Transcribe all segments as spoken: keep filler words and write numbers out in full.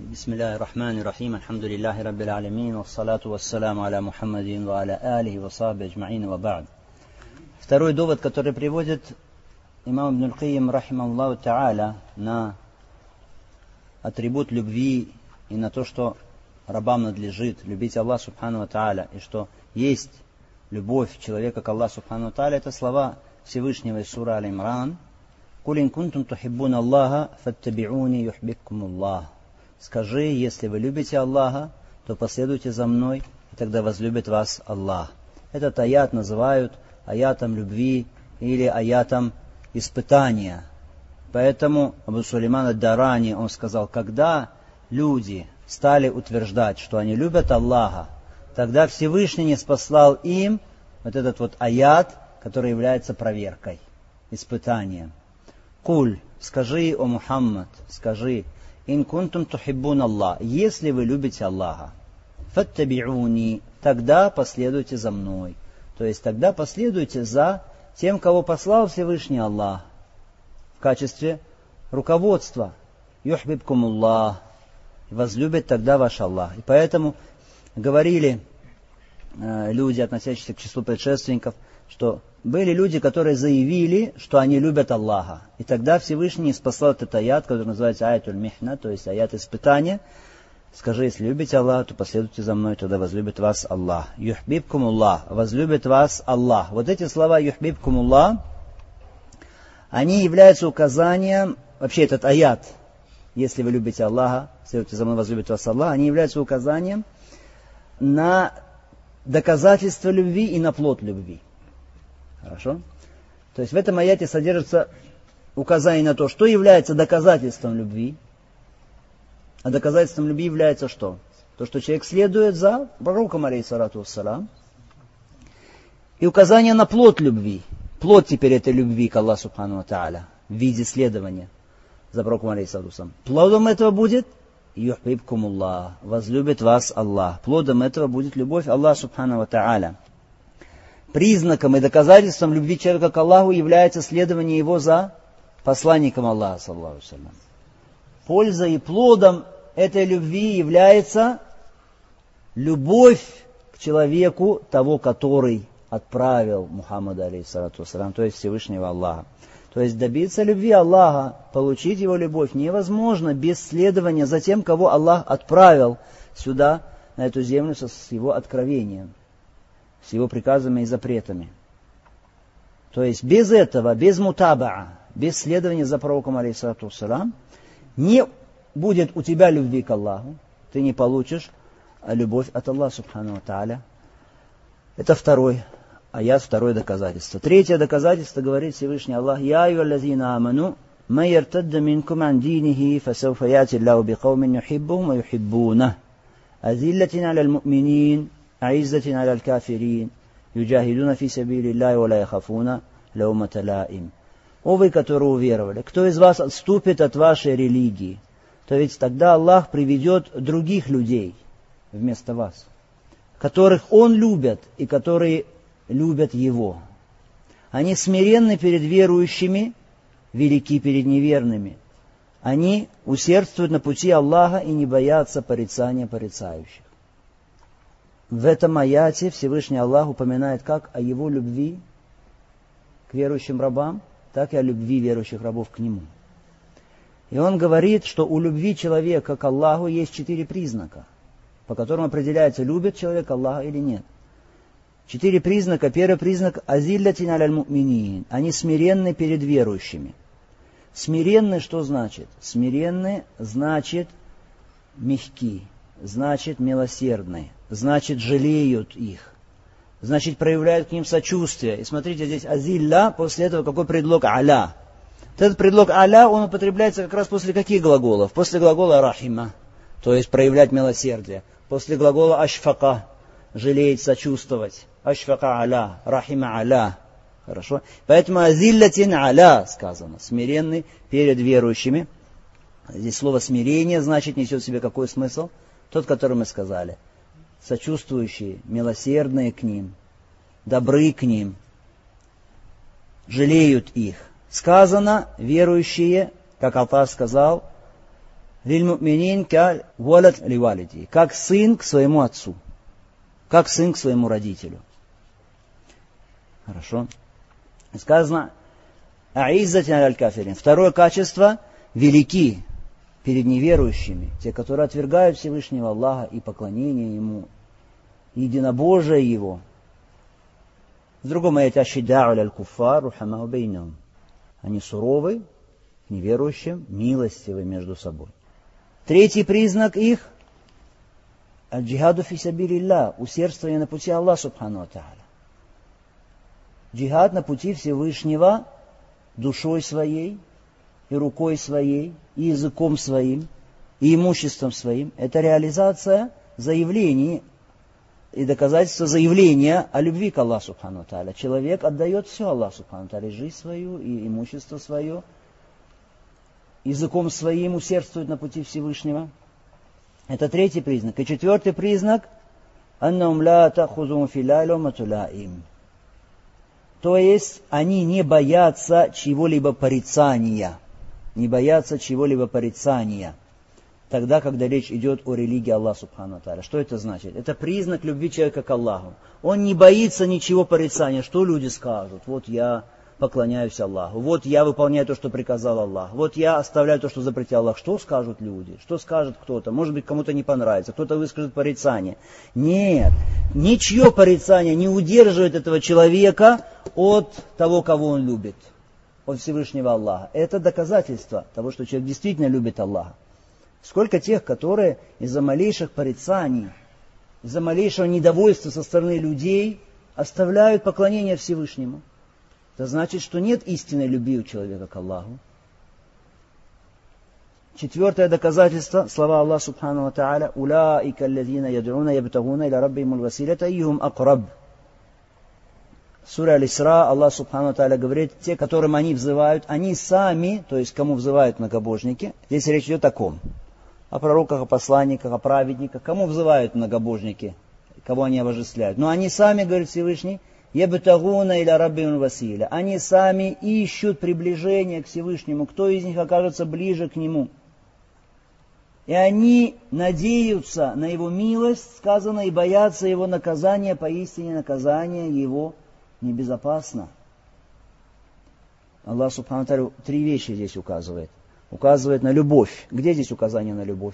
بسم الله الرحمن الرحيم الحمد لله رب العالمين والصلاة والسلام على محمد وعلى آله وصحبه أجمعين وبعد. Второй довод, который приводит имам Ибн аль-Кайим рахимахуллаху та'аля на атрибут любви и на то, что рабам надлежит любить Аллаха субхану ва та'аля, и что есть любовь человека к Аллаху субхану ва та'аля, это слова Всевышнего из суры Аль-Имран: «Куль ин кунтум тухиббуна Аллаха фаттаби'уни юхбибкум Аллах». Скажи, если вы любите Аллаха, то последуйте за мной, и тогда возлюбит вас Аллах. Этот аят называют аятом любви или аятом испытания. Поэтому Абу Сулейман ад-Дарани, он сказал, когда люди стали утверждать, что они любят Аллаха, тогда Всевышний не спаслал им вот этот вот аят, который является проверкой, испытанием. Куль, скажи, о Мухаммад, скажи, ин кунтум тухиббун Аллах, если вы любите Аллаха, фаттаби'уни, тогда последуйте за мной. То есть тогда последуйте за тем, кого послал Всевышний Аллах в качестве руководства. Юхбибкум Аллах, возлюбит тогда ваш Аллах. И поэтому говорили э, люди, относящиеся к числу предшественников, что были люди, которые заявили, что они любят Аллаха. И тогда Всевышний спасал этот аят, который называется аятуль михна, то есть аят испытания. Скажи, если любите Аллаха, то последуйте за мной, тогда возлюбит вас Аллах. Юхбибкум Аллах, возлюбит вас Аллах. Вот эти слова юхбибкум Аллах, они являются указанием, вообще этот аят, если вы любите Аллаха, следуйте за мной, возлюбит вас Аллах, они являются указанием на доказательство любви и на плод любви. Хорошо? То есть в этом аяте содержится указание на то, что является доказательством любви. А доказательством любви является что? То, что человек следует за пророком, алейхиссалату вассалам. И указание на плод любви. Плод теперь этой любви к Аллаху субхану ва та'аля в виде следования за пророком, алейхиссалату вассалам. Плодом этого будет юхбибкум Аллах, возлюбит вас Аллах. Плодом этого будет любовь Аллаха субхану ва та'аля. Признаком и доказательством любви человека к Аллаху является следование его за посланником Аллаха, саллаллаху алейхи ва саллям. Пользой и плодом этой любви является любовь к человеку того, который отправил Мухаммада, алейхиссалату вассалям, то есть Всевышнего Аллаха. То есть добиться любви Аллаха, получить его любовь невозможно без следования за тем, кого Аллах отправил сюда, на эту землю, с его откровением, с его приказами и запретами. То есть без этого, без мутабаа, без следования за пророком, алейхиссалату вассалам, не будет у тебя любви к Аллаху, ты не получишь любовь от Аллаха субхану ва та'аля. Это второй аят, второе доказательство. Третье доказательство говорит Всевышний Аллах: «Я айюаллазина аману, ма яртадда минкум ан динихи, фасауфа яти Аллаху бикаумин юхиббухум ва юхиббунах, азиллатин аля аль-му'минин, аиззатин аля аль-кафирин, юджахидуна фи сабилиллахи ва ла яхафуна лаумата лаим». О вы, которые уверовали, кто из вас отступит от вашей религии, то ведь тогда Аллах приведет других людей вместо вас, которых Он любит и которые любят Его. Они смиренны перед верующими, велики перед неверными. Они усердствуют на пути Аллаха и не боятся порицания порицающих. В этом аяте Всевышний Аллах упоминает как о Его любви к верующим рабам, так и о любви верующих рабов к Нему. И Он говорит, что у любви человека к Аллаху есть четыре признака, по которым определяется, любит человек Аллаха или нет. Четыре признака. Первый признак — азиллатин аля аль-му'минин. Они смиренны перед верующими. Смиренны что значит? Смиренны значит мягки, значит милосердны, значит жалеют их. Значит, проявляют к ним сочувствие. И смотрите, здесь азилля, после этого какой предлог аля. Этот предлог аля, он употребляется как раз после каких глаголов? После глагола рахима, то есть проявлять милосердие. После глагола ашфака, жалеть, сочувствовать. Ашфака аля, рахима аля. Хорошо? Поэтому азиллатин аля сказано. Смиренный перед верующими. Здесь слово смирение, значит, несет в себе какой смысл? Тот, который мы сказали. Сочувствующие, милосердные к ним, добры к ним, жалеют их. Сказано, верующие, как Аллах сказал, лиль-му'минин ка валад ливалиди. Как сын к своему отцу. Как сын к своему родителю. Хорошо. Сказано, а'иззатин аль-кафирин. Второе качество – велики перед неверующими. Те, которые отвергают Всевышнего Аллаха и поклонение Ему, единобожие Его. В другом аяте ашиддау аль-куффар рухамау бейнахум. Они суровы, неверующим, милостивы между собой. Третий признак их – аль-джихаду фи сабилилля, усердствование на пути Аллаха субхану ва тааля. Джихад на пути Всевышнего душой своей, и рукой своей, и языком своим, и имуществом своим. Это реализация заявлений и доказательство заявления о любви к Аллаху субхану ва тааля. Человек отдает все Аллаху субхану ва тааля, жизнь свою и имущество свое, языком своим усердствует на пути Всевышнего. Это третий признак. И четвертый признак – аннаум ла тахузум филалю матулаим. То есть они не боятся чего-либо порицания. Не боятся чего-либо порицания. Тогда, когда речь идет о религии Аллаха субхану ва тааля. Что это значит? Это признак любви человека к Аллаху. Он не боится ничего порицания. Что люди скажут? Вот я поклоняюсь Аллаху. Вот я выполняю то, что приказал Аллах. Вот я оставляю то, что запретил Аллах. Что скажут люди? Что скажет кто-то? Может быть, кому-то не понравится. Кто-то выскажет порицание. Нет. Ничье порицание не удерживает этого человека от того, кого он любит. От Всевышнего Аллаха. Это доказательство того, что человек действительно любит Аллаха. Сколько тех, которые из-за малейших порицаний, из-за малейшего недовольства со стороны людей оставляют поклонение Всевышнему. Это значит, что нет истинной любви у человека к Аллаху. Четвертое доказательство, слова Аллаха субхану ва тааля, «Улаика аллазина яд'уна ябтагуна иля раббихимул василята айюхум акраб». Сура Аль-Исра, Аллах субхану ва тааля говорит, те, которым они взывают, они сами, то есть кому взывают многобожники, здесь речь идет о ком? О пророках, о посланниках, о праведниках. Кому взывают многобожники, кого они обожествляют? Но они сами, говорит Всевышний, ябтагуна иля раббихимул василя. Они сами ищут приближение к Всевышнему, кто из них окажется ближе к Нему. И они надеются на Его милость, сказано, и боятся Его наказания, поистине наказание Его небезопасно. Аллах субхану ва тааля три вещи здесь указывает. Указывает на любовь. Где здесь указание на любовь?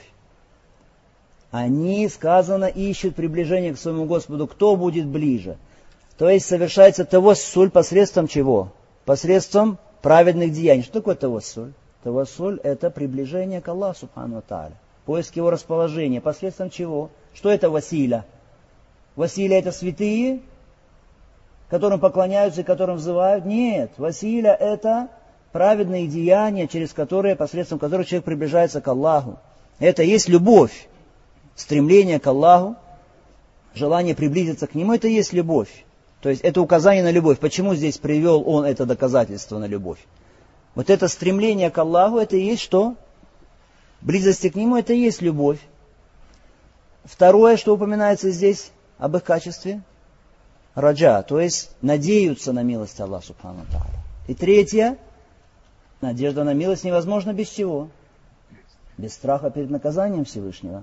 Они, сказано, ищут приближение к своему Господу. Кто будет ближе? То есть совершается тавассуль посредством чего? Посредством праведных деяний. Что такое тавассуль? Тавассуль – это приближение к Аллаху субхану ва тааля. Поиск Его расположения. Посредством чего? Что это василя? Василя – это святые, которым поклоняются и которым взывают? Нет. Василя – это праведные деяния, через которые, посредством которых человек приближается к Аллаху. Это есть любовь. Стремление к Аллаху, желание приблизиться к Нему – это и есть любовь. То есть это указание на любовь. Почему здесь привел он это доказательство на любовь? Вот это стремление к Аллаху – это и есть что? Близости к Нему – это и есть любовь. Второе, что упоминается здесь об их качестве – раджа, то есть надеются на милость Аллаха субхану ва тааля. И третье – надежда на милость невозможна без чего? Без страха перед наказанием Всевышнего.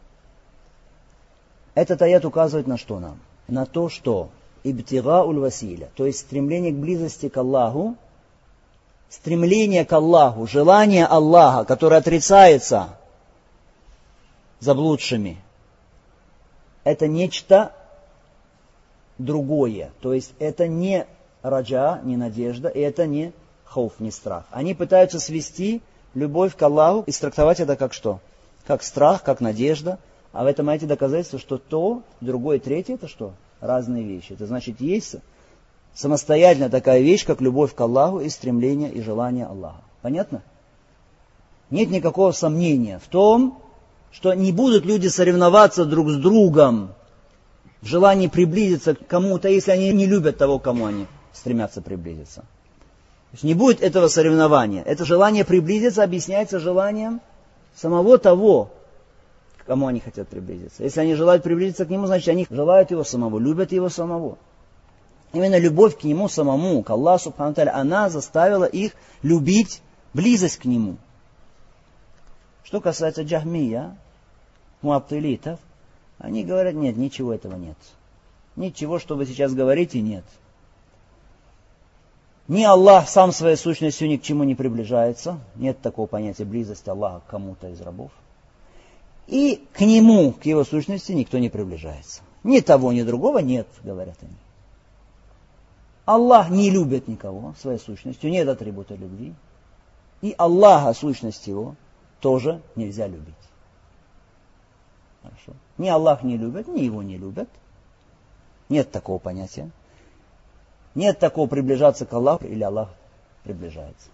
Этот аят указывает на что нам? На то, что ибтигауль василя, то есть стремление к близости к Аллаху, стремление к Аллаху, желание Аллаха, которое отрицается заблудшими, это нечто другое. То есть это не раджа, не надежда, и это не хауф, не страх. Они пытаются свести любовь к Аллаху и трактовать это как что? Как страх, как надежда. А в этом аяте доказательство, что то, другое, третье, это что? Разные вещи. Это значит, есть самостоятельно такая вещь, как любовь к Аллаху и стремление и желание Аллаха. Понятно? Нет никакого сомнения в том, что не будут люди соревноваться друг с другом в желании приблизиться к кому-то, если они не любят того, к кому они стремятся приблизиться. То есть не будет этого соревнования. Это желание приблизиться объясняется желанием самого того, к кому они хотят приблизиться. Если они желают приблизиться к Нему, значит, они желают Его самого, любят Его самого. Именно любовь к Нему самому, к Аллаху субхану ва тааля, она заставила их любить близость к Нему. Что касается джахмия, муаттилитов, они говорят, нет, ничего этого нет. Ничего, что вы сейчас говорите, нет. Ни Аллах сам своей сущностью ни к чему не приближается. Нет такого понятия близости Аллаха к кому-то из рабов. И к Нему, к Его сущности, никто не приближается. Ни того, ни другого нет, говорят они. Аллах не любит никого своей сущностью, нет атрибута любви. И Аллаха, сущность Его, тоже нельзя любить. Хорошо. Ни Аллах не любит, ни Его не любят. Нет такого понятия. Нет такого приближаться к Аллаху, или Аллах приближается.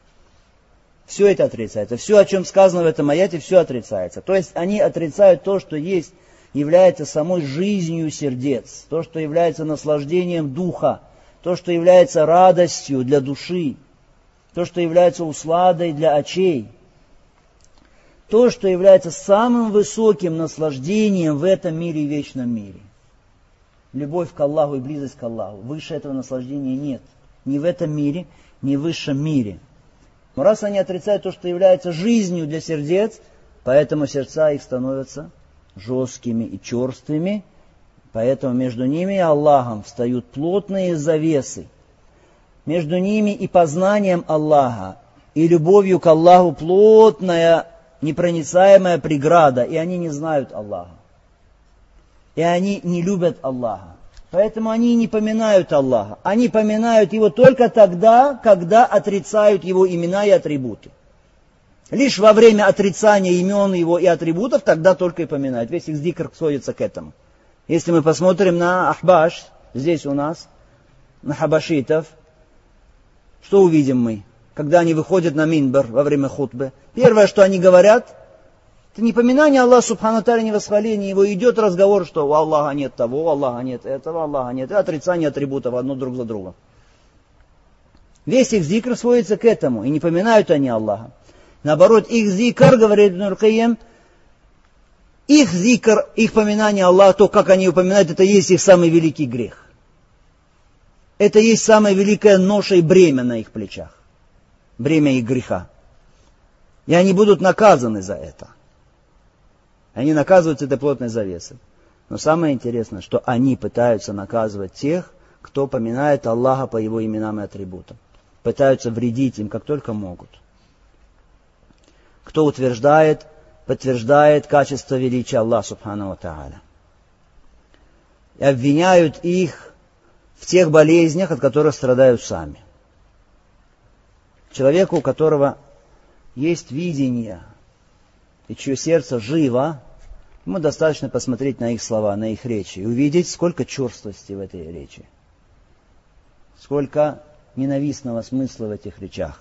Все это отрицается. Все, о чем сказано в этом аяте, все отрицается. То есть они отрицают то, что есть, является самой жизнью сердец, то, что является наслаждением духа, то, что является радостью для души, то, что является усладой для очей, то, что является самым высоким наслаждением в этом мире и вечном мире. Любовь к Аллаху и близость к Аллаху. Выше этого наслаждения нет. Ни в этом мире, ни в высшем мире. Но раз они отрицают то, что является жизнью для сердец, поэтому сердца их становятся жесткими и черствыми, поэтому между ними и Аллахом встают плотные завесы. Между ними и познанием Аллаха, и любовью к Аллаху плотная, непроницаемая преграда, и они не знают Аллаха. И они не любят Аллаха. Поэтому они не поминают Аллаха. Они поминают Его только тогда, когда отрицают Его имена и атрибуты. Лишь во время отрицания имен Его и атрибутов, тогда только и поминают. Весь их зикр сводится к этому. Если мы посмотрим на Ахбаш, здесь у нас, на хабашитов, что увидим мы, когда они выходят на минбар во время хутбы? Первое, что они говорят, это не поминание Аллаха Субхану Тааля, не восхваление Его. Идет разговор, что у Аллаха нет того, у Аллаха нет этого, Аллаха нет. И отрицание атрибутов одно друг за другом. Весь их зикр сводится к этому. И не поминают они Аллаха. Наоборот, их зикр, говорит Ибн аль-Кайим, их зикр, их поминание Аллаха, то, как они упоминают, это есть их самый великий грех. Это есть самая великая ноша и бремя на их плечах. Бремя их греха. И они будут наказаны за это. Они наказываются этой плотной завесой. Но самое интересное, что они пытаются наказывать тех, кто поминает Аллаха по Его именам и атрибутам. Пытаются вредить им, как только могут. Кто утверждает, подтверждает качество величия Аллаха Субхану ва Тааля. И обвиняют их в тех болезнях, от которых страдают сами. Человеку, у которого есть видение, и чье сердце живо, ему достаточно посмотреть на их слова, на их речи, и увидеть, сколько черствости в этой речи, сколько ненавистного смысла в этих речах,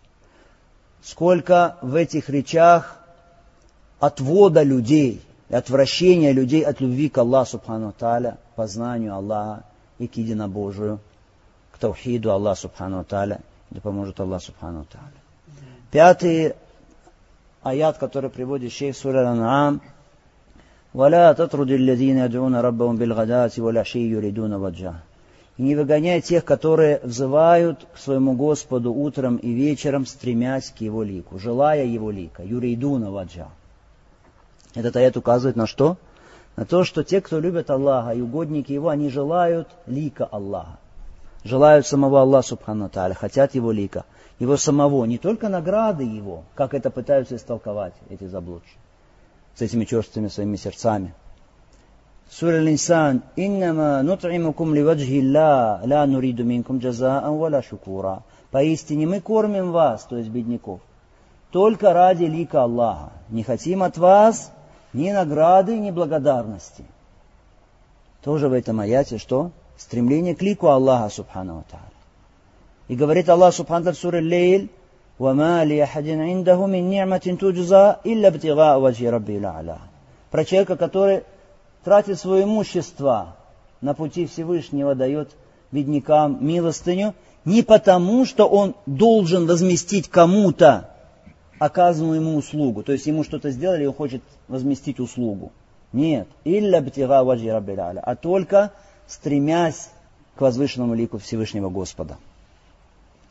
сколько в этих речах отвода людей, и отвращения людей от любви к Аллаху Субхану Тааля, познанию Аллаха и к единобожию, к таухиду Аллаха Субхану Тааля, да поможет Аллах Субхану Тааля. Пятый аят, который приводит шейх сура Ан-А'ам: «Валя татруди аллазина яд'уна раббахум билгадати вал аши юридуна ваджах». И не выгоняй тех, которые взывают к своему Господу утром и вечером, стремясь к Его лику, желая Его лика, юридуна ваджах. Этот аят указывает на что? На то, что те, кто любят Аллаха и угодники Его, они желают лика Аллаха. Желают самого Аллаха Субхану Тааля, хотят Его лика. Его самого, не только награды Его, как это пытаются истолковать эти заблудшие, с этими черствыми своими сердцами. Сура Аль-Инсан: «Иннама нут'имукум ливаджхи Аллах, ла нуриду минкум джазаан вала шукура». Поистине мы кормим вас, то есть бедняков, только ради лика Аллаха. Не хотим от вас ни награды, ни благодарности. Тоже в этом аяте что? Стремление к лику Аллаха Субхану Тааля. И говорит Аллах Субхану Тааля в суре Лейль: «Вама ли ахадин индаху мин ни'матин туджза илля бтига ваджхи раббил а'ля». Про человека, который тратит свое имущество на пути Всевышнего, дает беднякам милостыню, не потому, что он должен возместить кому-то оказанную ему услугу. То есть ему что-то сделали, и он хочет возместить услугу. Нет. «Илля бтига ваджхи раббил а'ля», а только стремясь к возвышенному лику Всевышнего Господа.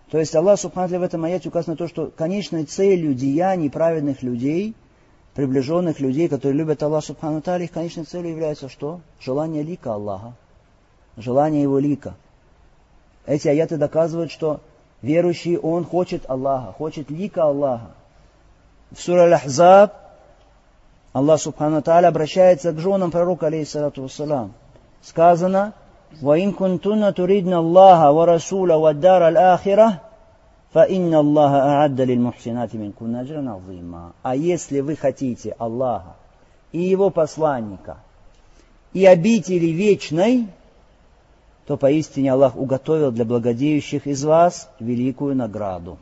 То есть Аллах Субхану ва Тааля в этом аяте указано на то, что конечной целью деяний праведных людей, приближенных людей, которые любят Аллаха Субхану ва Тааля, их конечной целью является что? Желание лика Аллаха. Желание Его лика. Эти аяты доказывают, что верующий, он хочет Аллаха, хочет лика Аллаха. В суре Аль-Ахзаб Аллах Субхану ва Тааля обращается к женам пророка, алейхиссалату вассалам. Сказано: «Ваин кунтунна туридна Аллаха ва Расула ва дар аль-ахира, фа инна Аллаха а'адда лиль мухсинати минкунна аджран азима». А если вы хотите Аллаха и Его посланника и обители вечной, то поистине Аллах уготовил для благодеющих из вас великую награду.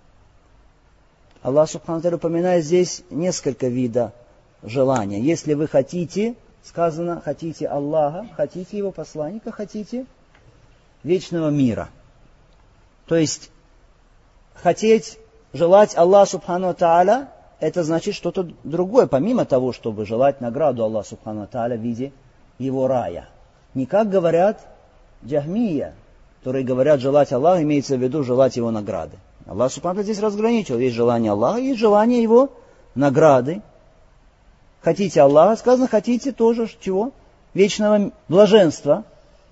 Аллах Субхану ва Тааля упоминает здесь несколько видов желания. Если вы хотите, сказано, хотите Аллаха, хотите Его посланника, хотите вечного мира. То есть, хотеть, желать Аллаха Субхану ва Тааля, это значит что-то другое, помимо того, чтобы желать награду Аллаха Субхану ва Тааля в виде Его рая. Не как говорят Джахмия, которые говорят, желать Аллаха, имеется в виду желать Его награды. Аллах Субхану ва Тааля здесь разграничил. Есть желание Аллаха, есть желание Его награды. Хотите Аллаха, сказано, хотите тоже чего? Вечного блаженства.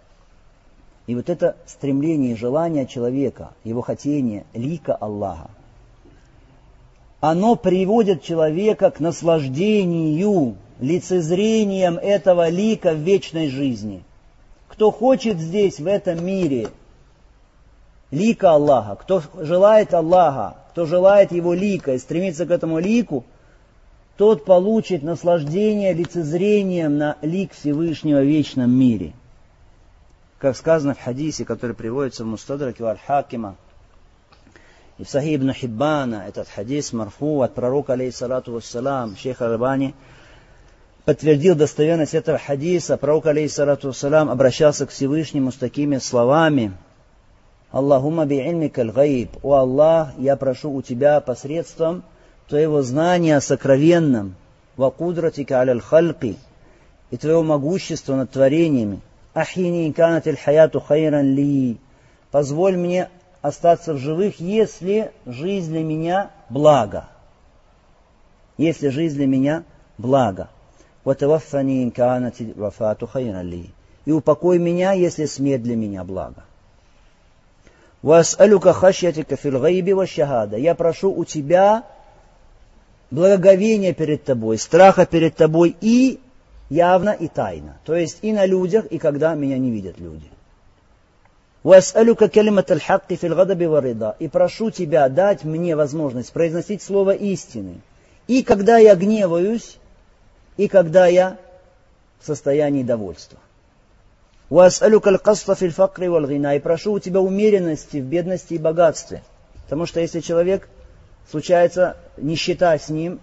И вот это стремление и желание человека, его хотение, лика Аллаха, оно приводит человека к наслаждению, лицезрением этого лика в вечной жизни. Кто хочет здесь, в этом мире, лика Аллаха, кто желает Аллаха, кто желает Его лика и стремится к этому лику, тот получит наслаждение лицезрением на лик Всевышнего в вечном мире. Как сказано в хадисе, который приводится в Мустадраке Аль-Хакима, и в Сахих ибн Хиббана, этот хадис марфу от пророка, алейхиссалату вассалам, шейх Аль-Албани подтвердил достоверность этого хадиса. Пророк, алейхиссалату вассалам, обращался к Всевышнему с такими словами: «Аллахумма би'ильмика аль-гайб». «О Аллах, я прошу у Тебя посредством Твоего знания о сокровенном, ва кудратика аля аль-халки, и Твоего могущества над творениями, ахини канат аль-хаяту хайран ли». Позволь мне остаться в живых, если жизнь для меня благо. Если жизнь для меня благо. Ва таваффани канат аль-вафату хайран ли. И упокой меня, если смерть для меня благо. Ва ас'алюка хашьятика фил гайби ва шахада. Я прошу у Тебя благоговение перед Тобой, страха перед Тобой и явно, и тайно. То есть и на людях, и когда меня не видят люди. «Вас'алюка калимат аль-хакки фил гадаби ва рида». И прошу Тебя дать мне возможность произносить слово истины. И когда я гневаюсь, и когда я в состоянии довольства. «Вас'алюка аль-каста фил факри вал гина». И прошу у Тебя умеренности в бедности и богатстве. Потому что если человек случается нищета с ним,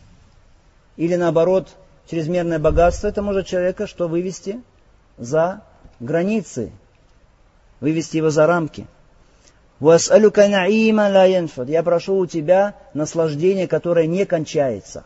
или наоборот, чрезмерное богатство, это может человека что вывести за границы, вывести его за рамки. «Вас'алюка на'iма ла янфад». Я прошу у Тебя наслаждение, которое не кончается.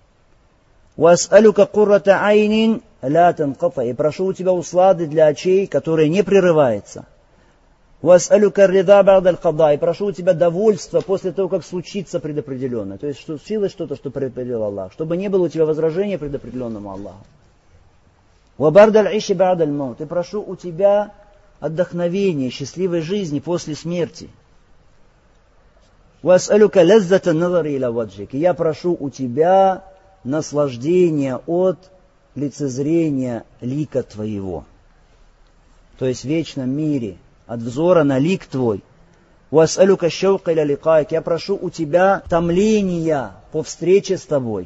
«Вас'алюка куррата айнин ла танқата». И прошу у Тебя услады для очей, которые не прерываются. «Вас'алюка рида ба'да аль-када». И прошу у Тебя довольство после того, как случится предопределенное. То есть, что случилось что-то, что предопределил Аллах. Чтобы не было у Тебя возражения предопределенному Аллаху. «Ва барда аль-иши ба'да аль-маут». И прошу у Тебя отдохновение, счастливой жизни после смерти. «Вас'алюка лаззата назари иля ваджик». И я прошу у Тебя наслаждение от лицезрения лика Твоего. То есть в вечном мире, от взора на лик Твой. «Вас'алюка шаука иля ликаик». Я прошу у Тебя томления по встрече с Тобой.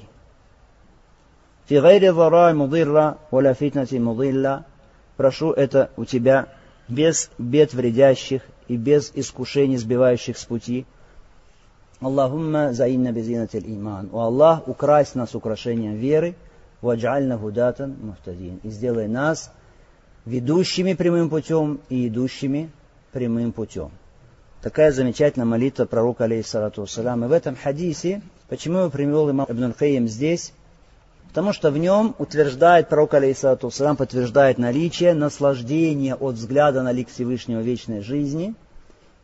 «Фи гайри зарай мудирра, валя фитнати мудилля». Прошу это у Тебя без бед вредящих и без искушений, сбивающих с пути. «Аллахумма заинна безинатил иман». «О Аллах, укрась нас украшением веры, вадж'альна гудатан мухтадин». И сделай нас ведущими прямым путем и идущими прямым путем. Такая замечательная молитва пророка, алейхиссалату вассалям. И в этом хадисе, почему его привел имам Ибн аль-Кайим здесь? Потому что в нем утверждает пророк, алейхиссалату вассалям, подтверждает наличие наслаждения от взгляда на лик Всевышнего вечной жизни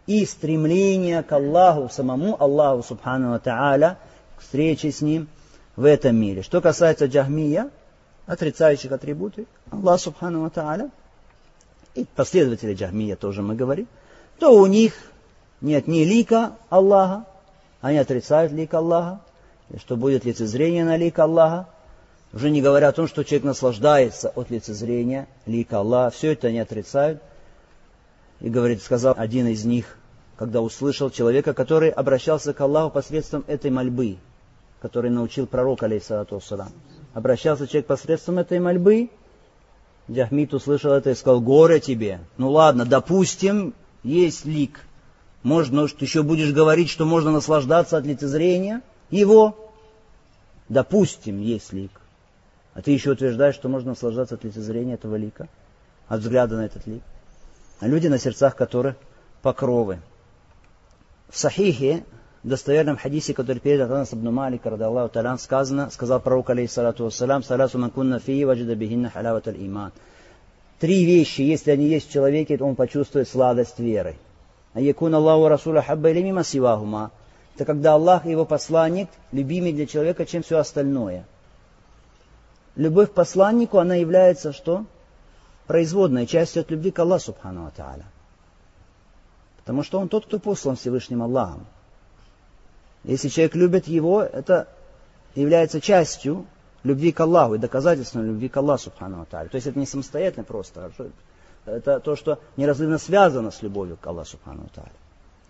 и стремление к Аллаху, самому Аллаху Субхану ва Тааля, к встрече с Ним в этом мире. Что касается джахмия, отрицающих атрибуты Аллаха Субхану ва Тааля, и последователи джахмия тоже мы говорим, то у них нет ни лика Аллаха, они отрицают лик Аллаха, и что будет лицезрение на лик Аллаха, уже не говоря о том, что человек наслаждается от лицезрения лика Аллаха, все это они отрицают. И говорит, сказал один из них, когда услышал человека, который обращался к Аллаху посредством этой мольбы, который научил пророк, алейхиссалату вассалам. Обращался человек посредством этой мольбы, Джахмит услышал это и сказал: горе тебе. Ну ладно, допустим, есть лик. Может, ну, ты еще будешь говорить, что можно наслаждаться от лицезрения его? Допустим, есть лик. А ты еще утверждаешь, что можно наслаждаться от лицезрения этого лика, от взгляда на этот лик. А люди, на сердцах которых покровы. В Сахихе, в достоверном хадисе, который передан Анас ибн Малик, радаллаху та'аля, сказано, сказал пророк, алейхиссалату вассалам: саласу ман кунна фии ваджада бихинна халаваталь иман. Три вещи, если они есть в человеке, то он почувствует сладость веры. А якун Аллаху расуля хабба или мима сивахума. Это когда Аллах и его посланник любимый для человека, чем все остальное. Любовь к посланнику, она является что? Производной частью от любви к Аллаху Субхану ва Тааля. Потому что он тот, кто послан Всевышним Аллахом. Если человек любит его, это является частью любви к Аллаху и доказательством любви к Аллаху Субхану ва Тааля. То есть это не самостоятельно просто. Это то, что неразрывно связано с любовью к Аллаху Субхану ва Тааля.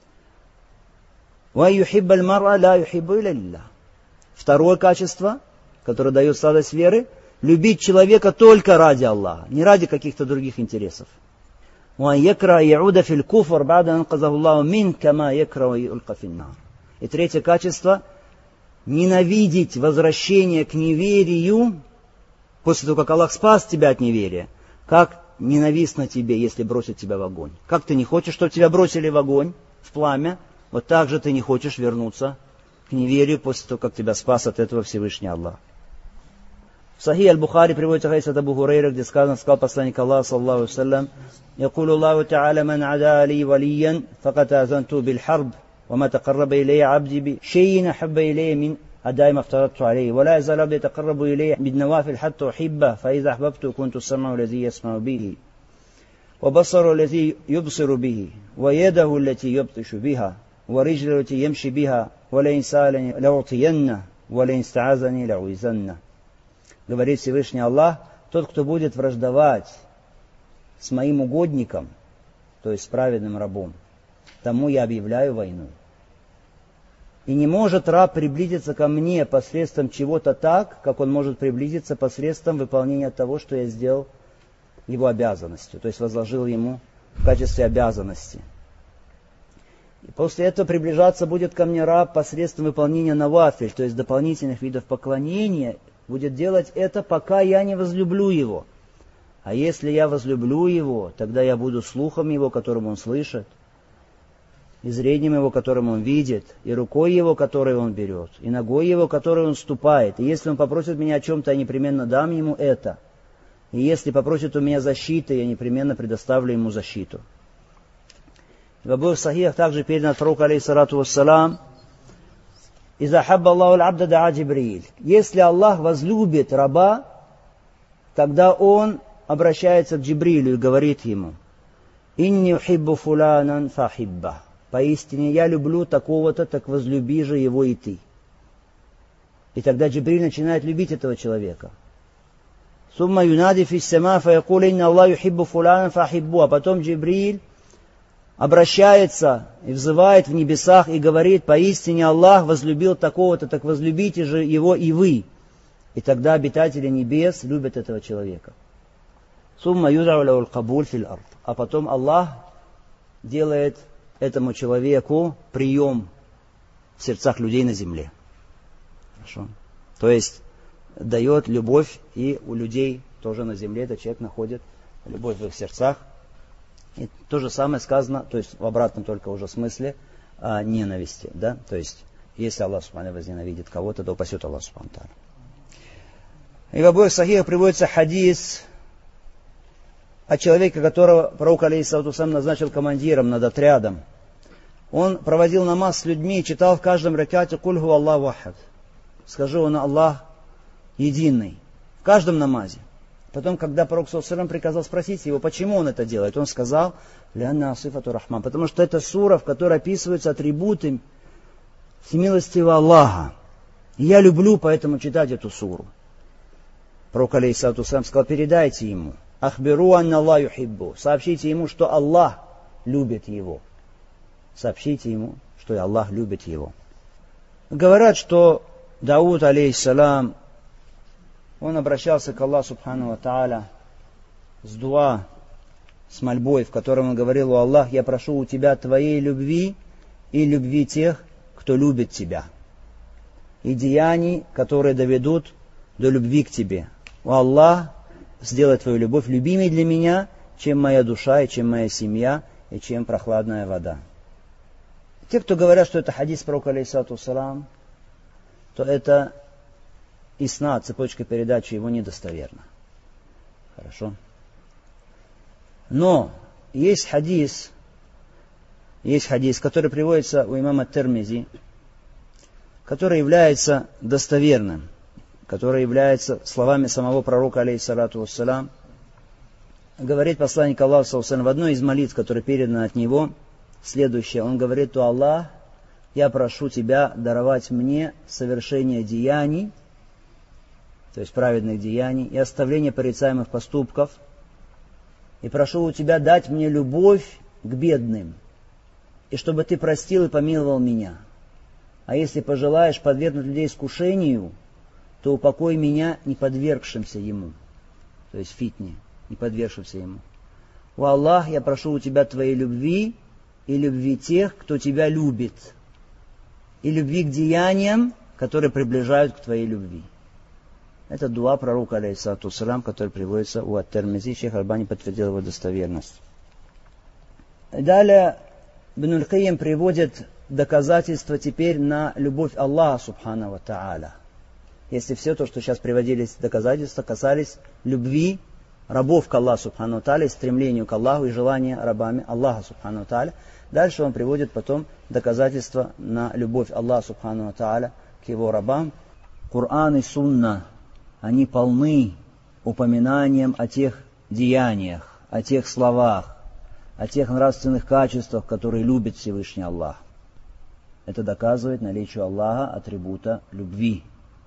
«Ва юхибба аль-мар'а ла юхиббу илля лиллах». Второе качество, которое дает сладость веры, любить человека только ради Аллаха, не ради каких-то других интересов. «Ва якра яуда фил куфр ба'да анқазаху Аллаху мин кама якра юлқа фин-нар». И третье качество — ненавидеть возвращение к неверию после того, как Аллах спас тебя от неверия, как ненавистно тебе, если бросят тебя в огонь. Как ты не хочешь, чтобы тебя бросили в огонь, в пламя, вот так же ты не хочешь вернуться к неверию после того, как тебя спас от этого Всевышний Аллах. В Сахих аль-Бухари приводится хадис от Абу Хурайры, где сказано, сказал посланник Аллаха, саллаллаху алейхи ва саллям: «Якулу Аллаху та'аля ман ада ли валиян, факат азанту бил харб, ва ма тақарраба илейя абди би шейин ахабба илейя мин адай ма афтарадту алейhi, ва ла язалу абди тақаррабу илейя бид навафил хатта ухибба, фа иза ахбабту кунту сам'у лази ясмау биhi, ва басару лази юбсиру биhi, ва ядаhu лати юбтишу биха, ва риджлу лати ямши биха, ва ла инсалани лаутиянна, ва ла инстаазани лауизанна». Говорит Всевышний Аллах: тот, кто будет враждовать с моим угодником, то есть с праведным рабом, тому я объявляю войну. И не может раб приблизиться ко мне посредством чего-то так, как он может приблизиться посредством выполнения того, что я сделал его обязанностью, то есть возложил ему в качестве обязанности. И после этого приближаться будет ко мне раб посредством выполнения навафиль, то есть дополнительных видов поклонения, будет делать это, пока я не возлюблю его. А если я возлюблю его, тогда я буду слухом его, которым он слышит, и зрением его, которым он видит, и рукой его, которой он берет, и ногой его, которой он ступает. И если он попросит меня о чем-то, я непременно дам ему это. И если попросит у меня защиты, я непременно предоставлю ему защиту. В обоих сахихах также передан от пророка, алейхиссалату вассалам: «Иза хабба Аллаху аль-абда да'a Джибриль». Если Аллах возлюбит раба, тогда он обращается к Джибрилю и говорит ему: «Инни ухиббу фуланан фахибба». Поистине я люблю такого-то, так возлюби же его и ты. И тогда Джибриль начинает любить этого человека. «Сумма юнади фис сама фаякул инна Аллах юхиббу фуланан фахиббу». А потом Джибриль обращается и взывает в небесах и говорит: поистине Аллах возлюбил такого-то, так возлюбите же его и вы. И тогда обитатели небес любят этого человека. Сумма юд'у лаху аль-кабуль фил ард. А потом Аллах делает этому человеку прием в сердцах людей на земле. Хорошо. То есть дает любовь, и у людей тоже на земле этот человек находит любовь в их сердцах. И то же самое сказано, то есть в обратном только уже смысле, о ненависти. Да? То есть, если Аллах Субхану возненавидит кого-то, то упасет Аллах Субхану тааля. И в обоих сахихах приводится хадис о человеке, которого пророк, алейхиссалату вассалям, назначил командиром над отрядом. Он проводил намаз с людьми и читал в каждом ракате «Куль ху Аллаху ахад». Скажи он Аллах единый. В каждом намазе. Потом, когда пророк саллаллаху алейхи ва саллям приказал спросить его, почему он это делает, он сказал «Лянна асифату рахман», потому что это сура, в которой описываются атрибуты всемилостивого Аллаха. И я люблю поэтому читать эту суру. Пророк алейхиссалату вассалям сказал, передайте ему, ахбиру анна Аллах юхиббу, сообщите ему, что Аллах любит его. Сообщите ему, что и Аллах любит его. Говорят, что Дауд алейхиссалам, он обращался к Аллаху субхану ва тааля с дуа, с мольбой, в котором он говорил: «О Аллах, я прошу у тебя твоей любви и любви тех, кто любит тебя, и деяний, которые доведут до любви к тебе. О Аллах, сделай твою любовь любимой для меня, чем моя душа, и чем моя семья, и чем прохладная вода». Те, кто говорят, что это хадис пророка алейхиссалату вассалам, то это иснад, цепочка передачи его недостоверна. Хорошо. Но есть хадис, есть хадис, который приводится у имама Тирмизи, который является достоверным, который является словами самого пророка алейхиссалату вассалам. Говорит посланник Аллаха саллаллаху алейхи ва саллям в одной из молитв, которая передана от него, следующее. Он говорит: «О Аллах, я прошу тебя даровать мне совершение деяний, то есть праведных деяний, и оставление порицаемых поступков, и прошу у тебя дать мне любовь к бедным, и чтобы ты простил и помиловал меня. А если пожелаешь подвергнуть людей искушению, то упокой меня не подвергшимся ему», то есть фитне, не подвергшимся ему. «О Аллах, я прошу у тебя твоей любви и любви тех, кто тебя любит, и любви к деяниям, которые приближают к твоей любви». Это дуа пророка алейхиссалату вассалям, который приводится у Ат-Тирмизи. Шейх Албани подтвердил его достоверность. Далее Ибн аль-Кайим приводит доказательства теперь на любовь Аллаха субхану ва тааля. Если все то, что сейчас приводились доказательства, касались любви рабов к Аллаху субхану ва тааля, стремлению к Аллаху и желания рабами Аллаха субхану ва тааля. Дальше он приводит потом доказательства на любовь Аллаха субхану ва тааля к его рабам. Коран и Сунна, они полны упоминанием о тех деяниях, о тех словах, о тех нравственных качествах, которые любит Всевышний Аллах. Это доказывает наличие Аллаха атрибута любви.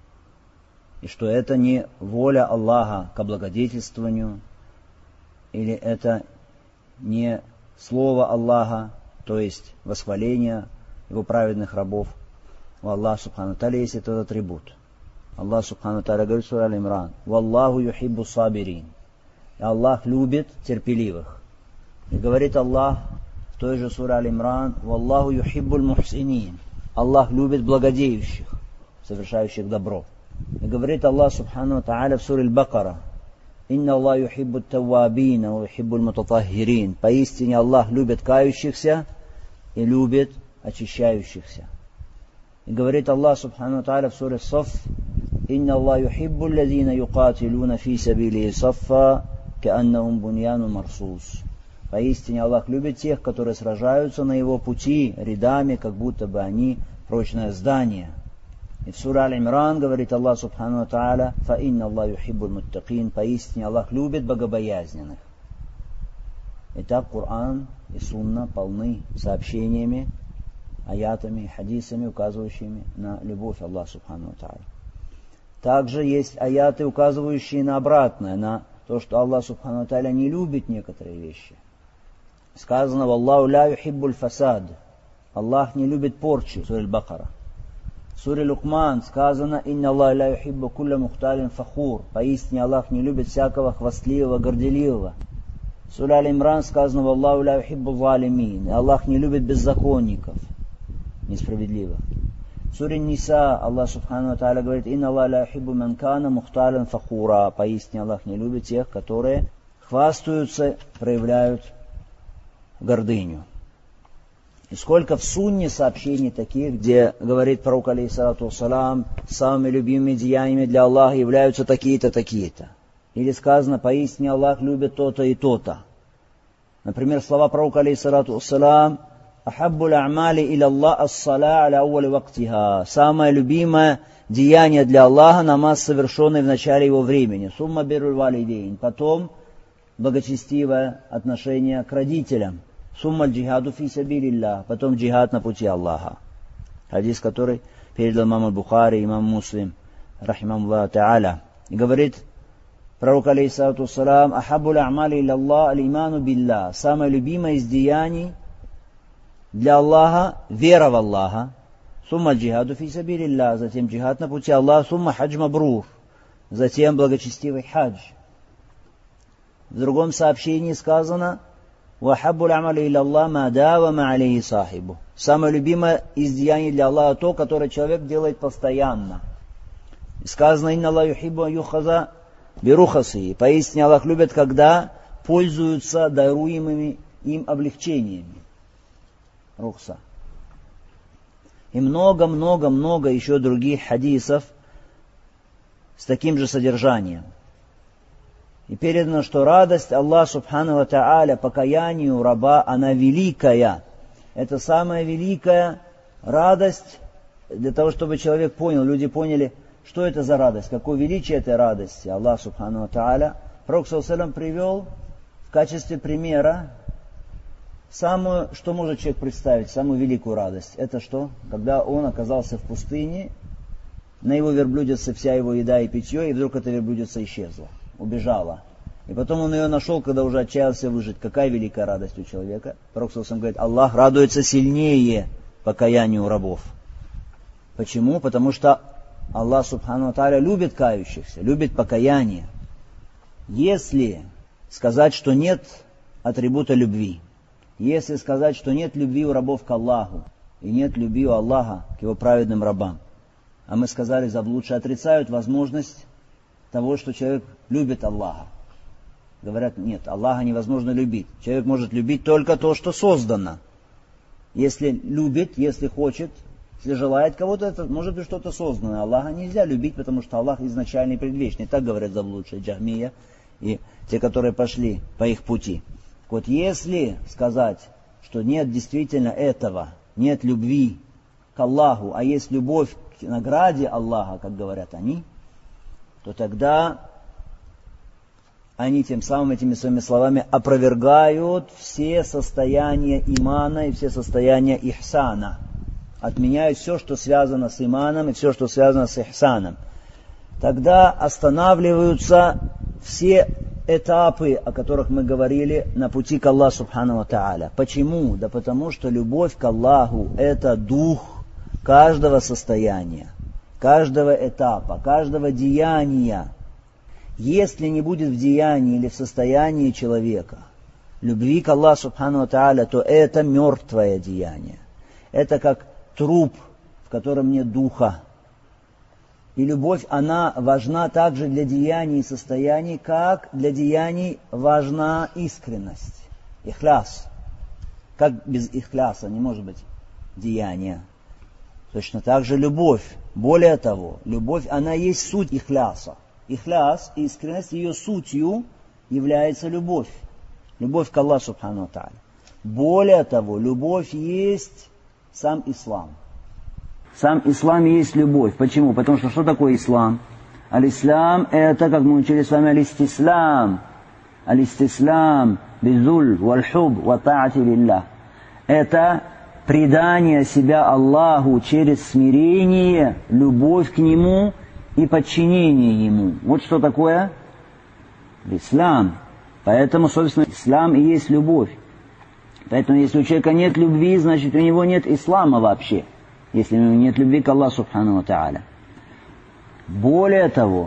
И что это не воля Аллаха к облагодетельствованию, или это не слово Аллаха, то есть восхваление его праведных рабов. У Аллаха субхану тааля есть этот атрибут. Аллах субхану тааля говорит в суре Аль-Имран: «Валлаху юхиббу сабирин». И Аллах любит терпеливых. И говорит Аллах в той же суре Аль-Имран: «Валлаху юхиббу аль-мухсинин». Аллах любит благодеющих, совершающих добро. И говорит Аллах субхану тааля в суре Аль-Бакара: «Инна Аллах юхиббу ат-таввабина ва юхиббу аль-мутатаххирин». Поистине Аллах любит кающихся и любит очищающихся. И говорит Аллах субхану тааля в суре Саф: «Инна Аллах юхиббу аллазина юкатилуна фи сабилихи саффа кааннахум буньянун марсус». Поистине Аллах любит тех, которые сражаются на его пути рядами, как будто бы они прочное здание. И в суре Аль-Имран говорит Аллах субхану тааля: «Фа инна Аллах юхиббу аль-муттакин». Поистине Аллах любит богобоязненных. Итак, Коран и Сунна полны сообщениями, аятами, хадисами, указывающими на любовь Аллаха субхану тааля. Также есть аяты, указывающие на обратное, на то, что Аллах субхану тааля не любит некоторые вещи. Сказано: «Валлаху ля юхиббуль фасад». Аллах не любит порчи. Сура Аль-Бакара. В суре Лукман сказано: «Инна Аллах ля юхиббу кулля мухталин фахур». Поистине Аллах не любит всякого хвастливого, горделивого. В суре Аль-Имран сказано: «Валлаху ля юхиббу залимин». Аллах не любит беззаконников, несправедливых. В суре Ниса Аллах субхану тааля говорит: «Инна Аллах ля юхиббу ман кана мухталин фахура». Поистине Аллах не любит тех, которые хвастаются, проявляют гордыню. И сколько в Сунне сообщений таких, где говорит пророк алейхиссалату вассалам: самыми любимыми деяниями для Аллаха являются такие-то, такие-то. Или сказано: поистине Аллах любит то-то и то-то. Например, слова пророка алейхиссалату вассалам ахаббуль а'мали иля Аллах ас-сала аля ауали вактиха. Самое любимое деяние для Аллаха — намаз, совершенный в начале его времени. Сумма бирруль валидейн. Потом благочестивое отношение к родителям. Сумма джихаду фи сабилилля. Потом джихад на пути Аллаха. Хадис, который передал имам аль-Бухари, имам Муслим, рахимахуллах та'аля. И говорит пророк, алейхиссалату вассалам: ахаббуль а'мали иля Аллах аль-иману билля. Самое любимое из деяний для Аллаха — вера в Аллаха. Сумма джихаду фи сабилилля. Затем джихад на пути Аллаха. Сумма хадж мабрур. Затем благочестивый хадж. В другом сообщении сказано: «Вахаббуль амали иля Аллах ма давама алейхи сахибу». Самое любимое из деяний для Аллаха то, которое человек делает постоянно. И сказано: «Инна Аллах юхиббу юхаза бирухаси». Поистине Аллах любит, когда пользуются даруемыми им облегчениями. Рухса. И много-много-много еще других хадисов с таким же содержанием. И передано, что радость Аллаха субхану ва та'аля покаянию раба, она великая. Это самая великая радость для того, чтобы человек понял, люди поняли, что это за радость, какое величие этой радости. Аллах субхану ва та'аля, пророк саллаллаху алейхи ва саллям, привел в качестве примера самую, что может человек представить, самую великую радость. Это что? Когда он оказался в пустыне, на его верблюдице вся его еда и питье, и вдруг эта верблюдица исчезла, убежала. И потом он ее нашел, когда уже отчаялся выжить. Какая великая радость у человека. Пророк саллаллаху алейхи ва саллям говорит: Аллах радуется сильнее покаянию рабов. Почему? Потому что Аллах субхану ва тааля любит кающихся, любит покаяние. Если сказать, что нет атрибута любви, если сказать, что нет любви у рабов к Аллаху, и нет любви у Аллаха к его праведным рабам, а мы сказали, заблудшие отрицают возможность того, что человек любит Аллаха. Говорят, нет, Аллаха невозможно любить. Человек может любить только то, что создано. Если любит, если хочет, если желает кого-то, это может быть что-то созданное. Аллаха нельзя любить, потому что Аллах изначальный и предвечный. Так говорят заблудшие Джахмия и те, которые пошли по их пути. Вот если сказать, что нет действительно этого, нет любви к Аллаху, а есть любовь к награде Аллаха, как говорят они, то тогда они тем самым этими своими словами опровергают все состояния имана и все состояния ихсана. Отменяют все, что связано с иманом и все, что связано с ихсаном. Тогда останавливаются все этапы, о которых мы говорили, на пути к Аллаху субхану ва тааля. Почему? Да потому что любовь к Аллаху — это дух каждого состояния, каждого этапа, каждого деяния. Если не будет в деянии или в состоянии человека любви к Аллаху субхану ва тааля, то это мертвое деяние. Это как труп, в котором нет духа. И любовь, она важна также для деяний и состояний, как для деяний важна искренность, ихляс. Как без ихляса не может быть деяния? Точно так же любовь. Более того, любовь, она есть суть ихляса. Ихляс, искренность, ее сутью является любовь. Любовь к Аллаху субхану ва тааля. Более того, любовь есть сам ислам. Сам ислам есть любовь. Почему? Потому что что такое ислам? Аль-ислам — это, как мы учили с вами, аль-истислам. Аль-истислам бизуль валь-хуб ва таати лиллах. Это предание себя Аллаху через смирение, любовь к Нему и подчинение Ему. Вот что такое ислам. Поэтому, собственно, ислам и есть любовь. Поэтому, если у человека нет любви, значит, у него нет ислама вообще. Если у него нет любви к Аллаху субхану ва тааля. Более того,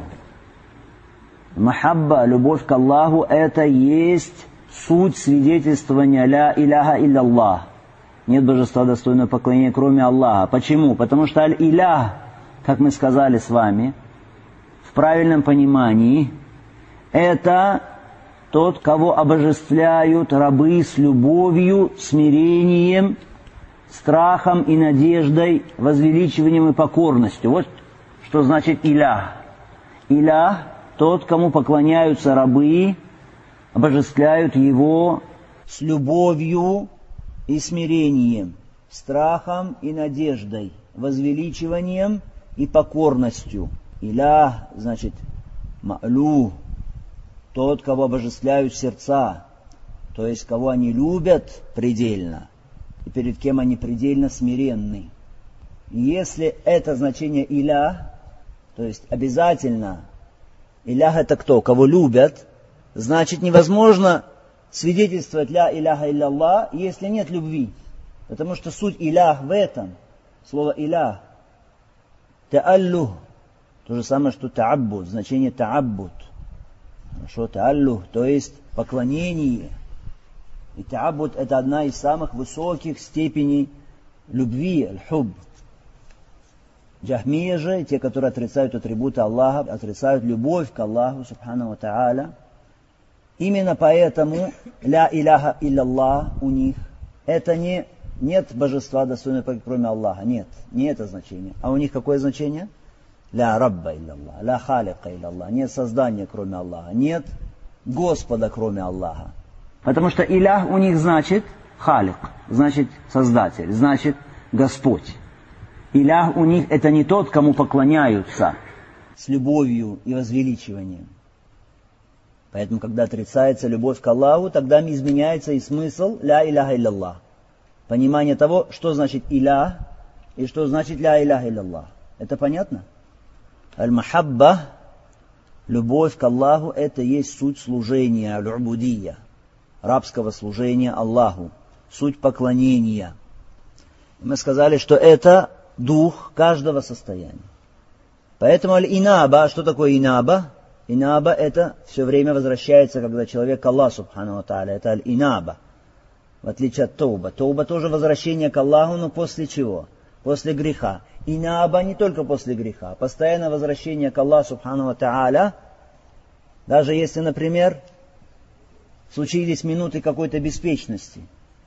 махабба, любовь к Аллаху, это есть суть свидетельствования ля иляха илля-Аллах. Нет божества достойного поклонения, кроме Аллаха. Почему? Потому что аль-илях, как мы сказали с вами, в правильном понимании, это тот, кого обожествляют рабы с любовью, смирением, страхом и надеждой, возвеличиванием и покорностью. Вот что значит илях. Илях — тот, кому поклоняются рабы, обожествляют его с любовью, и смирением, страхом и надеждой, возвеличиванием и покорностью. Илях, значит, ма'лю, тот, кого обожествляют сердца, то есть кого они любят предельно, и перед кем они предельно смиренны. И если это значение илях, то есть обязательно, илях это кто? Кого любят, значит невозможно свидетельствовать ля иляха илля, если нет любви. Потому что суть илях в этом, слово илях, та'аллух, то же самое, что та'аббуд, значение та'аббуд. Хорошо, та'аллух, то есть поклонение. И та'аббуд это одна из самых высоких степеней любви, аль-хуб. Джахмия же, те, которые отрицают атрибуты Аллаха, отрицают любовь к Аллаху, субхану ва та'аля. Именно поэтому ля иляха илля у них это не нет божества достойного, кроме Аллаха. Нет, не это значение. А у них какое значение? Ля рабба илля, ля халика илля. Нет создания, кроме Аллаха. Нет Господа, кроме Аллаха. Потому что илях у них значит халик, значит создатель, значит Господь. Илях у них это не тот, кому поклоняются с любовью и возвеличиванием. Поэтому, когда отрицается любовь к Аллаху, тогда изменяется и смысл ля иляха илля. Понимание того, что значит илях и что значит ля иляха илля. Это понятно? Аль-махабба, любовь к Аллаху, это есть суть служения, аль-убудия, рабского служения Аллаху, суть поклонения. Мы сказали, что это дух каждого состояния. Поэтому аль-инаба, что такое инаба? Инаба это все время возвращается, когда человек к Аллаху, субхану ва тааля, это аль-инаба. В отличие от тауба. Тауба тоже возвращение к Аллаху, но после чего? После греха. Инаба не только после греха. Постоянное возвращение к Аллаху, субхану ва тааля. Даже если, например, случились минуты какой-то беспечности.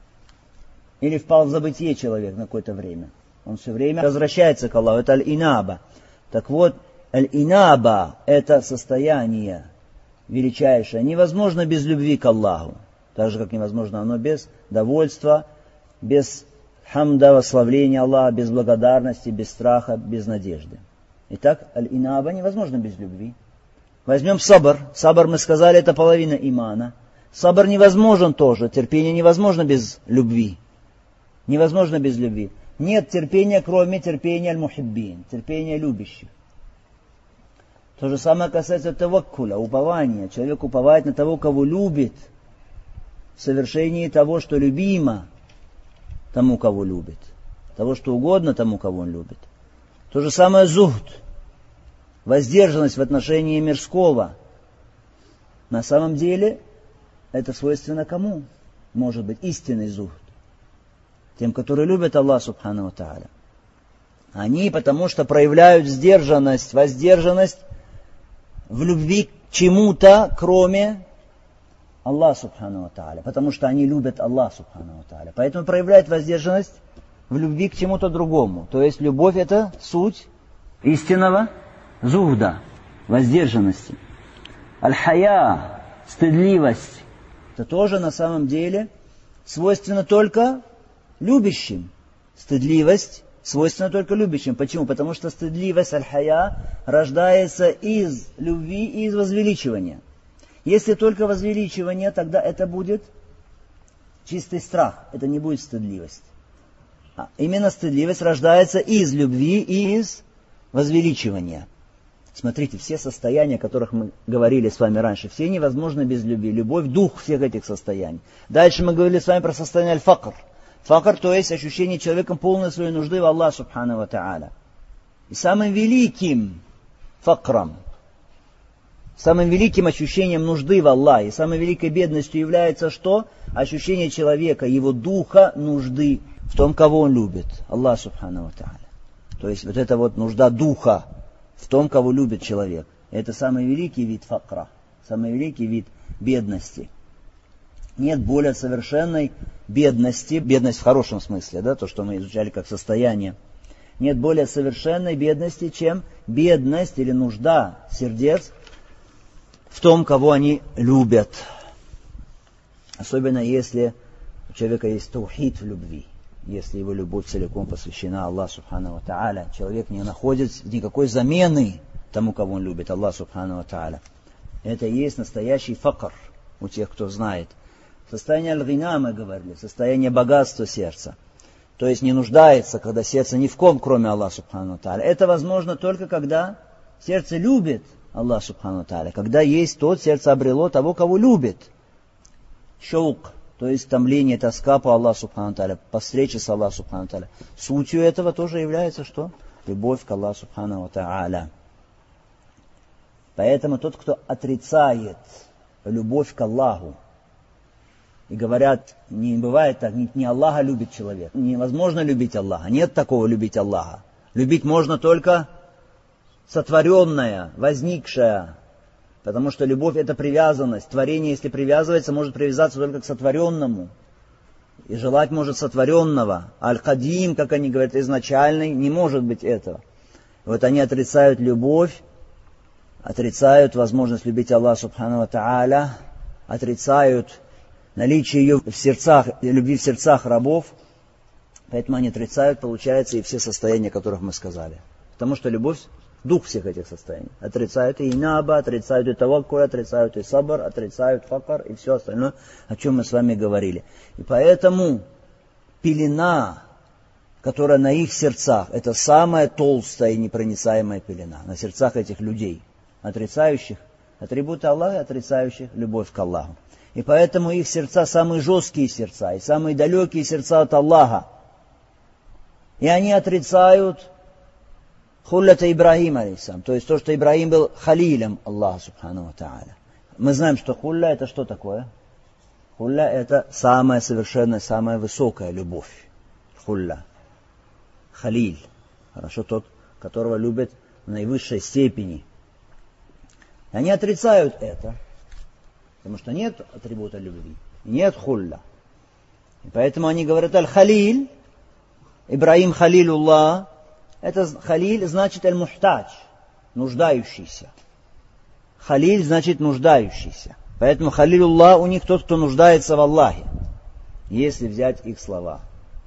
Или впал в забытие человек на какое-то время. Он все время возвращается к Аллаху. Это аль-инаба. Так вот, аль-инаба это состояние величайшее. Невозможно без любви к Аллаху. Так же, как невозможно оно без довольства, без хамда, восславления Аллаха, без благодарности, без страха, без надежды. Итак, аль-инаба невозможно без любви. Возьмем сабр. Сабр, мы сказали, это половина имана. Сабр невозможен тоже. Терпение невозможно без любви. Невозможно без любви. Нет терпения, кроме терпения аль-мухиббин, терпения любящих. То же самое касается таваккуля, упования. Человек уповает на того, кого любит, в совершении того, что любимо тому, кого любит. Того, что угодно тому, кого он любит. То же самое зухд, воздержанность в отношении мирского. На самом деле, это свойственно кому? Может быть, истинный зухд. Тем, которые любят Аллаха, субхану ва тааля. Они потому что проявляют сдержанность, воздержанность в любви к чему-то, кроме Аллаха, субхану ва тааля. Потому что они любят Аллаха, субхану ва тааля. Поэтому проявляют воздержанность в любви к чему-то другому. То есть любовь это суть истинного зухда, воздержанности. Аль-хая, стыдливость. Это тоже на самом деле свойственно только любящим. Стыдливость свойственна только любящим. Почему? Потому что стыдливость, аль-хая, рождается из любви и из возвеличивания. Если только возвеличивание, тогда это будет чистый страх. Это не будет стыдливость. А именно стыдливость рождается из любви и из возвеличивания. Смотрите, все состояния, о которых мы говорили с вами раньше, все невозможны без любви. Любовь – дух всех этих состояний. Дальше мы говорили с вами про состояние аль-факр. Факр, то есть ощущение человеком полной своей нужды в Аллахе, субхану ва тааля. И самым великим факрам, самым великим ощущением нужды в Аллахе, самой великой бедностью является что? Ощущение человека, его духа нужды в том, кого он любит. Аллах, субхану ва тааля. То есть вот эта вот нужда духа в том, кого любит человек. Это самый великий вид факра, самый великий вид бедности. Нет более совершенной бедности, бедность в хорошем смысле, да, то, что мы изучали как состояние. Нет более совершенной бедности, чем бедность или нужда сердец в том, кого они любят. Особенно если У человека есть таухид в любви. Если его любовь целиком посвящена Аллаху Субхану ва Тааля, человек не находит никакой замены тому, кого он любит, Аллах Субхану ва Тааля. Это и есть настоящий факр у тех, кто знает. Состояние аль-гина, мы говорили, состояние богатства сердца. То есть не нуждается, когда сердце ни в ком, кроме Аллаха Субхану ва Тааля. Это возможно только когда сердце любит Аллаха Субхану ва Тааля. Когда есть тот, сердце обрело того, кого любит. Шаук, то есть томление, тоска по Аллаху Субхану ва Тааля, по встрече с Аллахом Субхану ва Тааля. Сутью этого тоже является что? Любовь к Аллаху Субхану ва Тааля. Поэтому тот, кто отрицает любовь к Аллаху, и говорят, не бывает так, не, не Аллаха любит человек. Невозможно любить Аллаха. Нет такого любить Аллаха. Любить можно только сотворенное, возникшее. Потому что любовь это привязанность. Творение, если привязывается, может привязаться только к сотворенному. И желать может сотворенного. Аль-Кадим, как они говорят, изначальный, не может быть этого. Вот они отрицают любовь, отрицают возможность любить Аллаха Субхану ва Тааля, отрицают наличие ее в сердцах, любви в сердцах рабов, поэтому они отрицают, получается, и все состояния, о которых мы сказали. Потому что любовь — дух всех этих состояний. Отрицают и инаба, отрицают и таваккуль, отрицают и сабр, отрицают факр и все остальное, о чем мы с вами говорили. И поэтому пелена, которая на их сердцах, это самая толстая и непроницаемая пелена на сердцах этих людей, отрицающих атрибуты Аллаха, отрицающих любовь к Аллаху. И поэтому их сердца самые жесткие сердца, и самые далекие сердца от Аллаха. И они отрицают хуллята Ибрахима, алейхиссалям, то есть то, что Ибрахим был халилем Аллаха Субхану ва Тааля. Мы знаем, что хулля это что такое? Хулля это самая совершенная, самая высокая любовь. Хулля. Халиль. Хорошо, тот, которого любят в наивысшей степени. И они отрицают это. Потому что нет атрибута любви, нет хулля. И поэтому они говорят аль-халиль, Ибрахим халилуллах, это халиль значит аль-мухтач, нуждающийся. Халиль значит нуждающийся. Поэтому халилуллах у них тот, кто нуждается в Аллахе. Если взять их слова,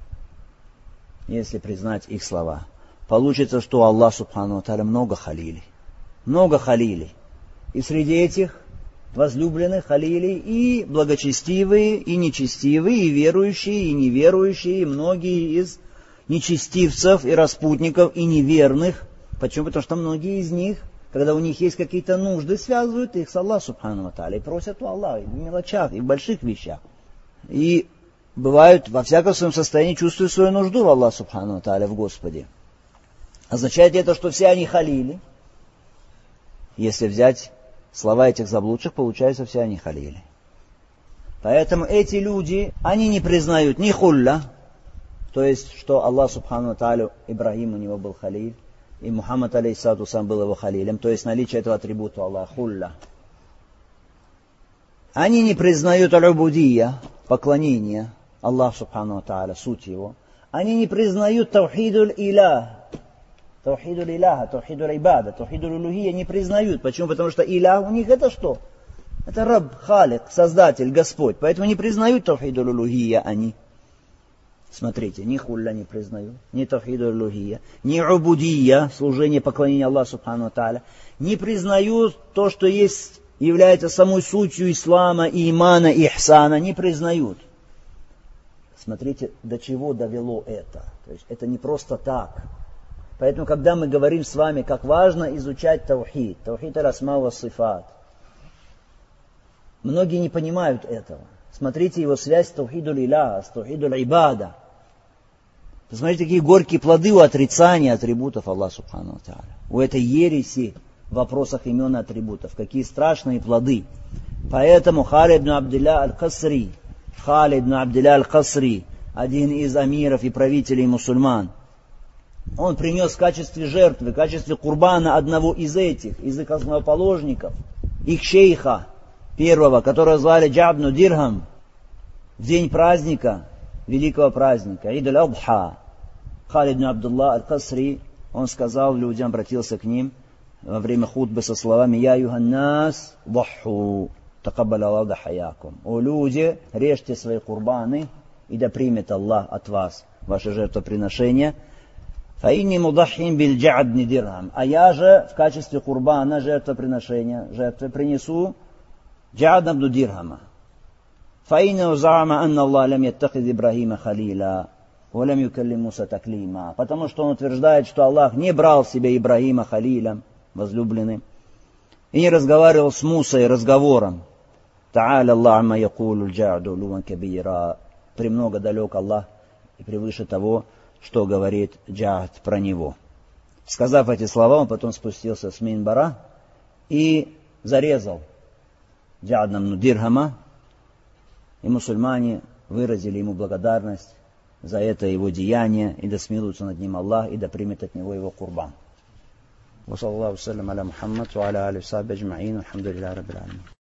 если признать их слова, получится, что у Аллаха Субхану ва Тааля много халилей. Много халилей. И среди этих возлюбленных халилей и благочестивые, и нечестивые, и верующие, и неверующие, и многие из нечестивцев, и распутников, и неверных. Почему? Потому что многие из них, когда у них есть какие-то нужды, связывают их с Аллахом Субхану ва Тааля и просят у Аллаха и в мелочах, и в больших вещах. И бывают во всяком своем состоянии чувствуют свою нужду в Аллахе Субхану ва Тааля, в Господе. Означает это, что все они халили? Если взять слова этих заблудших, получается, все они халили. Поэтому эти люди, они не признают ни хулля, то есть, что Аллах Субхану ва Тааля, Ибрахим у него был халиль, и Мухаммад алейхиссалату сам был его халилем, то есть наличие этого атрибута Аллаха, хулля. Они не признают аль-убудия, поклонение Аллаху Субхану ва Тааля, суть его. Они не признают таухидуль илях, таухидуль иляха, таухидуль ибада, таухидуль улухия не признают. Почему? Потому что илях у них это что? Это раб, халик, создатель, Господь. Поэтому не признают таухидуль улухия они. Смотрите, ни хулля не признают, ни таухидуль улухия, ни убудия, служение, поклонение Аллаху Субхану ва Тааля. Не признают то, что есть, является самой сутью ислама, и имана, и ихсана, не признают. Смотрите, до чего довело это. То есть это не просто так. Поэтому, когда мы говорим с вами, как важно изучать таухид, таухид аль-асма ва сифат, многие не понимают этого. Смотрите его связь с таухидуль иляха, с таухидуль ибада. Посмотрите, какие горькие плоды у отрицания атрибутов Аллаха Субхану ва Тааля. У этой ереси в вопросах имен и атрибутов. Какие страшные плоды. Поэтому Халид ибн Абдилля аль-Касри, Халид ибн Абдилля аль-Касри, один из амиров и правителей мусульман, он принес в качестве жертвы, в качестве курбана одного из этих, из их основоположников, их шейха первого, которого звали Джабну Дирхам, в день праздника, великого праздника, Ид аль-Адха. Халид ибн Абдулла аль-Касри, он сказал людям, обратился к ним во время хутбы со словами: «Я юханнас ваху, такаббаля Аллаху дахаякум». О люди, режьте свои курбаны и да примет Аллах от вас ваше жертвоприношение. Фаинни мудаххин биль джа'д бни дирхам. А я же в качестве курбана жертвоприношения, жертвы принесу Джа'д бну дирхама. Фаинни за'ама анна Аллах лам яттахид Ибрахима халила, ва лам юкаллим Муса таклима. Потому что он утверждает, что Аллах не брал себе Ибрахима халилом, возлюбленным, и не разговаривал с Мусой разговором. Та'аля Аллах амма якулу джа'ду луван кабира. Премного далек Аллах и превыше того, что говорит Джа'д про него. Сказав эти слова, он потом спустился с минбара и зарезал Джа'д бну дирхама, и мусульмане выразили ему благодарность за это его деяние, и да смилуется над ним Аллах, и да примет от него его курбан. Ва саллаллаху салям аля Мухаммад ва аля алихи ва сахбихи аджмаин. Алхамдулиллахи раббил аламин.